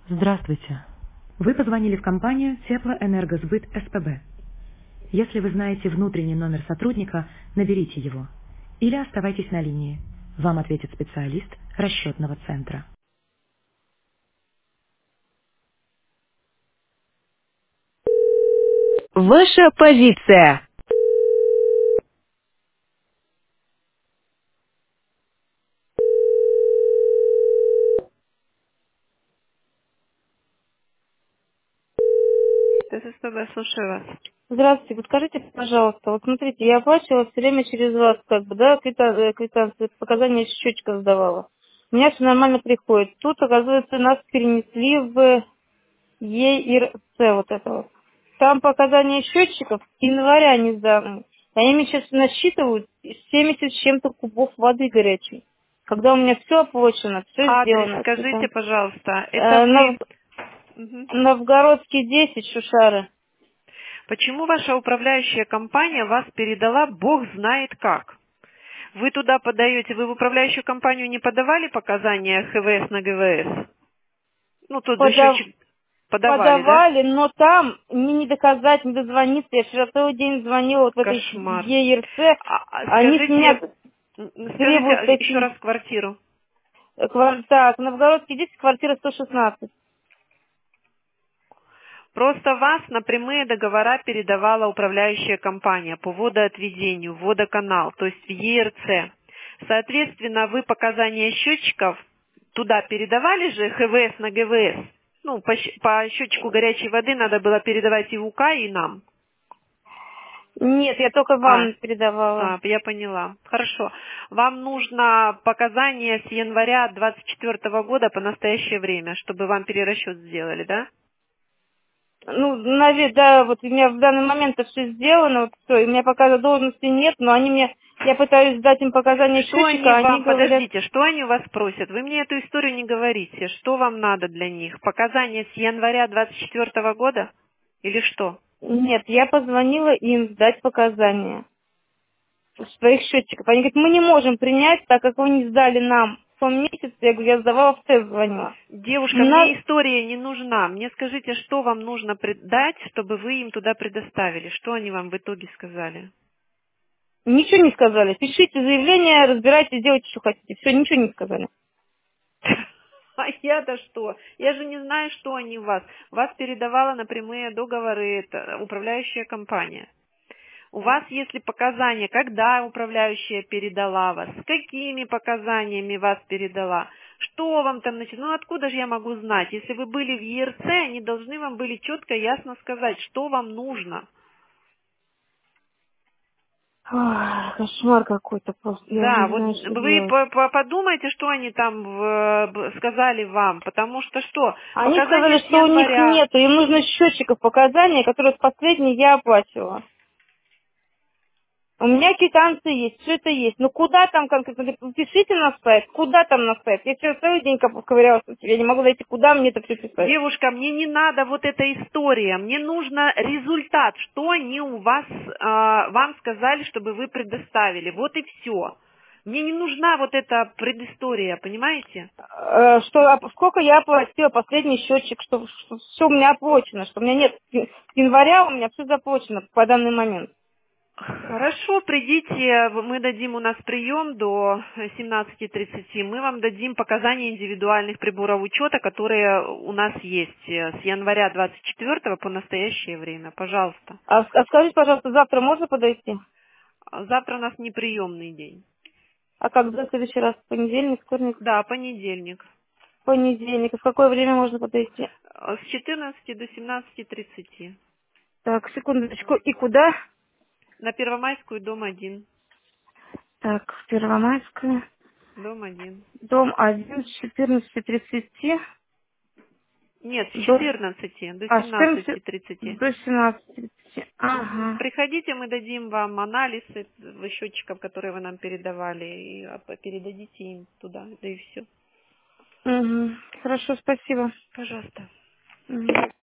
Здравствуйте. Вы позвонили в компанию Теплоэнергосбыт СПБ. Если вы знаете внутренний номер сотрудника, наберите его. Или оставайтесь на линии. Вам ответит специалист расчетного центра. Ваша позиция. ССПБ, слушаю вас. Здравствуйте, подскажите, пожалуйста, вот смотрите, я оплачивала все время через вас, как бы, да, квитанции, показания счетчика сдавала. У меня все нормально приходит. Тут, оказывается, нас перенесли в ЕИРЦ, вот это вот. Там показания счетчиков с января не сданы. Они мне сейчас насчитывают 70 с чем-то кубов воды горячей. Когда у меня все оплачено, все Адрес сделано. скажите, пожалуйста. Это вы... Нов- Мгм. Новгородский 10, Шушары. Почему ваша управляющая компания вас передала бог знает как? Вы туда подаете, вы в управляющую компанию не подавали показания ХВС на ГВС? Ну, тот же счетчик подавали, да? Подавали, но там мне не доказать, не дозвониться. Я вчера целый день звонила вот в этой Кошмар. ЕРЦ. Они с меня Скажите требуют еще такие... раз квартиру. Так, Новгородский 10, квартира 116. Просто вас на прямые договора передавала управляющая компания по водоотведению, водоканал, то есть в ЕРЦ. Соответственно, вы показания счетчиков туда передавали же ХВС на ГВС. Ну, по счетчику горячей воды надо было передавать и в УК, и нам. Нет, я только А, вам передавала. я поняла. Хорошо. Вам нужно показания с января 24 года по настоящее время, чтобы вам перерасчет сделали, да? Ну, да, вот у меня в данный момент это все сделано, вот все, и у меня пока должности нет, но они мне, я пытаюсь дать им показания Что счетчика, они а они вам, говорят, подождите, что они у вас просят? Вы мне эту историю не говорите. Что вам надо для них? Показания с января 24 года? Или что? нет, я позвонила им сдать показания. Своих счетчиков. Они говорят, мы не можем принять, так как вы не сдали нам в том месяце. Я говорю, я сдавала в тест, звонила. Девушка, На... мне история не нужна. Мне скажите, что вам нужно дать, чтобы вы им туда предоставили? Что они вам в итоге сказали? Ничего не сказали. Пишите заявление, разбирайтесь, делайте, что хотите. Все, ничего не сказали. А я-то что? Я же не знаю, что они у вас. Вас передавала на прямые договоры это управляющая компания. У вас, если показания, когда управляющая передала вас, с какими показаниями вас передала, что вам там, ну откуда же я могу знать? Если вы были в ЕРЦ, они должны вам были четко, ясно сказать, что вам нужно. Ох, кошмар какой-то просто. Я уже Да, не вот знаю, что вы делать. подумайте, что они там сказали вам, потому что что, Они сказали, показания с что у них января. нету, им нужно счетчиков показания, которые последние я оплачивала. У меня квитанции есть, все это есть. Ну куда там конкретно? Говорит, пишите на сайт. Куда там на сайт? Я вчера целый день ковырялась, я не могу найти, куда мне это все писать. Девушка, мне не надо вот эта история, мне нужно результат, что они у вас, вам сказали, чтобы вы предоставили, вот и все. Мне не нужна вот эта предыстория, понимаете? Сколько я оплатила последний счетчик, что все у меня оплачено, что у меня нет с января у меня все заплачено по данный момент. Хорошо, придите, мы дадим у нас прием до 17:30, мы вам дадим показания индивидуальных приборов учета, которые у нас есть с января 24 по настоящее время, пожалуйста. А скажите, пожалуйста, завтра можно подойти? Завтра у нас неприемный день. А когда в следующий раз? Понедельник, вторник? Да, понедельник. Понедельник. И в какое время можно подойти? С 14 до 17:30. Так, секундочку. И куда? На Первомайскую, дом 1. Так, Первомайская. Дом 1. Дом 1 с 14:30 Нет, с до... 14 до А, с 14 17:30. до 17:30. Мгм. Ага. Приходите, мы дадим вам анализ счетчиков, которые вы нам передавали, и передадите им туда, да и все. Угу. Хорошо, спасибо. Пожалуйста. Мгм.